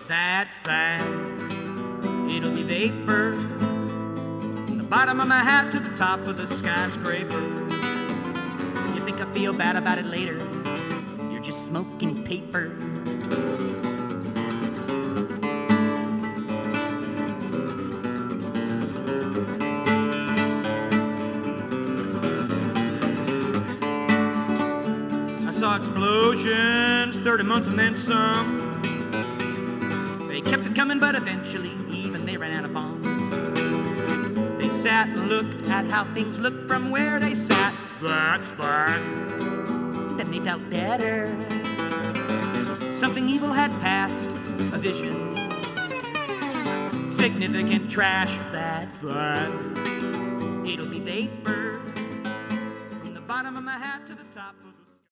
That's fine. It'll be vapor. From the bottom of my hat to the top of the skyscraper. You think I feel bad about it later? You're just smoking paper. I saw explosions, 30 months and then some. They kept it coming, but eventually even they ran out of bombs. They sat and looked at how things looked from where they sat. That's bad. Then they felt better. Something evil had passed, a vision. Significant trash, that's that. It'll be vapor.